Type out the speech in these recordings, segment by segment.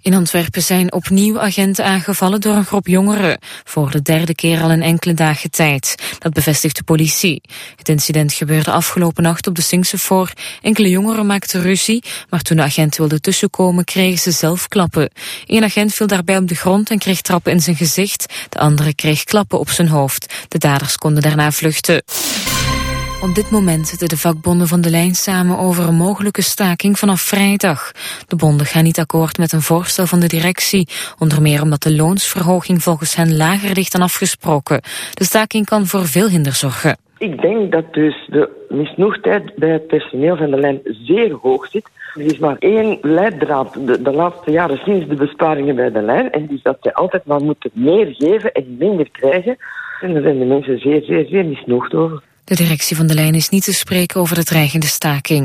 In Antwerpen zijn opnieuw agenten aangevallen door een groep jongeren. Voor de derde keer al in enkele dagen tijd. Dat bevestigt de politie. Het incident gebeurde afgelopen nacht op de Singsefoor. Enkele jongeren maakten ruzie, maar toen de agenten wilden tussenkomen kregen ze zelf klappen. Eén agent viel daarbij op de grond en kreeg trappen in zijn gezicht. De andere kreeg klappen op zijn hoofd. De daders konden daarna vluchten. Op dit moment zitten de vakbonden van De Lijn samen over een mogelijke staking vanaf vrijdag. De bonden gaan niet akkoord met een voorstel van de directie, onder meer omdat de loonsverhoging volgens hen lager ligt dan afgesproken. De staking kan voor veel hinder zorgen. Ik denk dat dus de misnoegdheid bij het personeel van De Lijn zeer hoog zit. Er is maar één leidraad de laatste jaren sinds de besparingen bij De Lijn, en die is dat zij altijd maar moeten meer geven en minder krijgen. En daar zijn de mensen zeer misnoegd over. De directie van De Lijn is niet te spreken over de dreigende staking.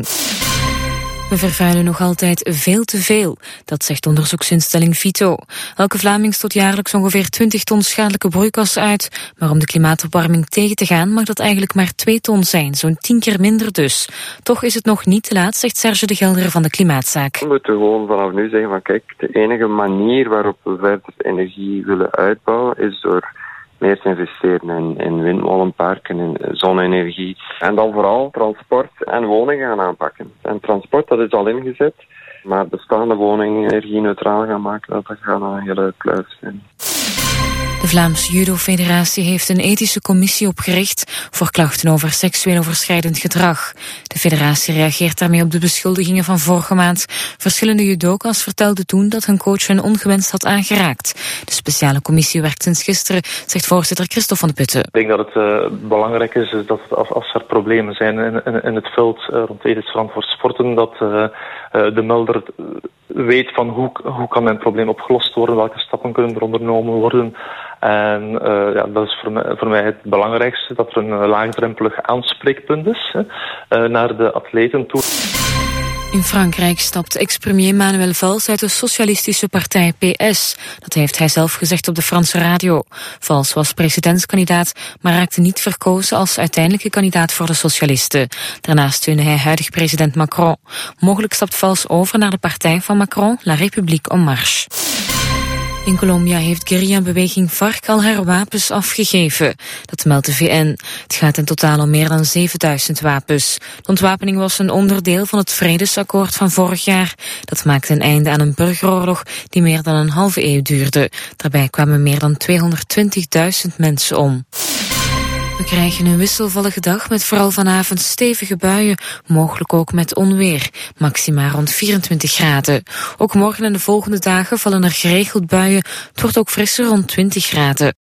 We vervuilen nog altijd veel te veel, dat zegt onderzoeksinstelling Vito. Elke Vlaming stoot jaarlijks ongeveer 20 ton schadelijke broeikassen uit. Maar om de klimaatopwarming tegen te gaan mag dat eigenlijk maar 2 ton zijn, zo'n 10 keer minder dus. Toch is het nog niet te laat, zegt Serge de Gelder van de Klimaatzaak. We moeten gewoon vanaf nu zeggen van kijk, de enige manier waarop we verder energie willen uitbouwen is door meer te investeren in windmolenparken, in zonne-energie. En dan vooral transport en woningen gaan aanpakken. En transport, dat is al ingezet. Maar bestaande woningen energie-neutraal gaan maken, dat gaat een hele kluif zijn. De Vlaamse Judo-federatie heeft een ethische commissie opgericht voor klachten over seksueel overschrijdend gedrag. De federatie reageert daarmee op de beschuldigingen van vorige maand. Verschillende judoka's vertelden toen dat hun coach hun ongewenst had aangeraakt. De speciale commissie werkt sinds gisteren, zegt voorzitter Christophe van de Putten. Ik denk dat het belangrijk is dat als er problemen zijn in het veld rond ethisch verantwoord sporten, dat de melder weet van hoe kan mijn probleem opgelost worden, welke stappen kunnen er ondernomen worden. En dat is voor mij het belangrijkste, dat er een laagdrempelig aanspreekpunt is naar de atleten toe. In Frankrijk stapt ex-premier Manuel Valls uit de socialistische partij PS. Dat heeft hij zelf gezegd op de Franse radio. Valls was presidentskandidaat, maar raakte niet verkozen als uiteindelijke kandidaat voor de socialisten. Daarnaast steunde hij huidig president Macron. Mogelijk stapt Valls over naar de partij van Macron, La République En Marche. In Colombia heeft guerrilla-beweging FARC al haar wapens afgegeven. Dat meldt de VN. Het gaat in totaal om meer dan 7000 wapens. De ontwapening was een onderdeel van het vredesakkoord van vorig jaar. Dat maakte een einde aan een burgeroorlog die meer dan een halve eeuw duurde. Daarbij kwamen meer dan 220.000 mensen om. We krijgen een wisselvallige dag met vooral vanavond stevige buien, mogelijk ook met onweer. Maxima rond 24 graden. Ook morgen en de volgende dagen vallen er geregeld buien. Het wordt ook frisser rond 20 graden.